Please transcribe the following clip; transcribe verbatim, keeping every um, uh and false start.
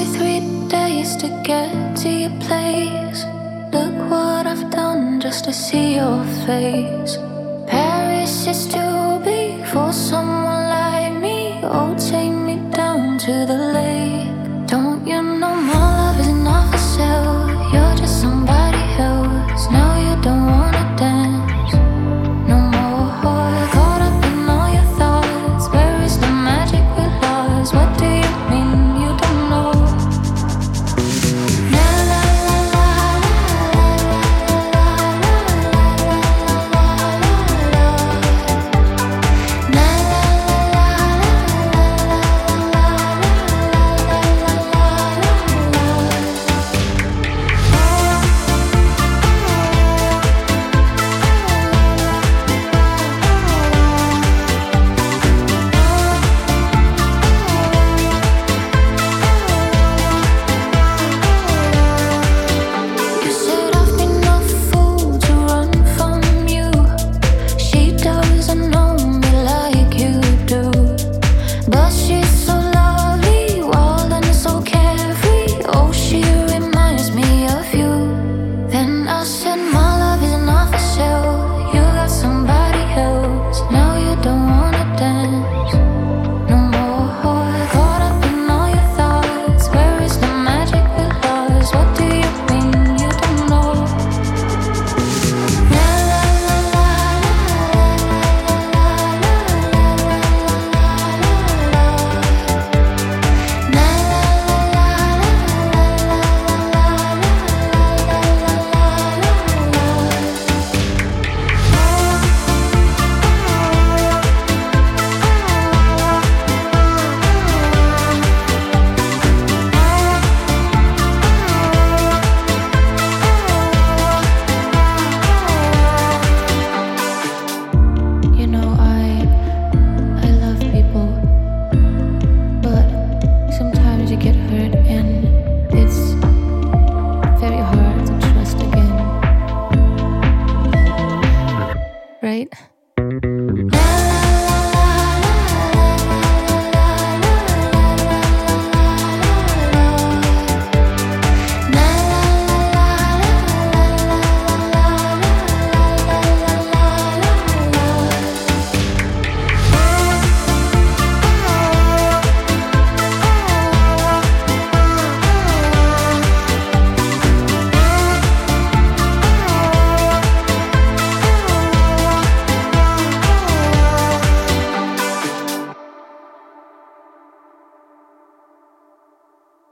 me three days to get to your place. Look what I've done just to see your face. Paris is too big for someone like me. Oh, take me down to the lake. Don't you know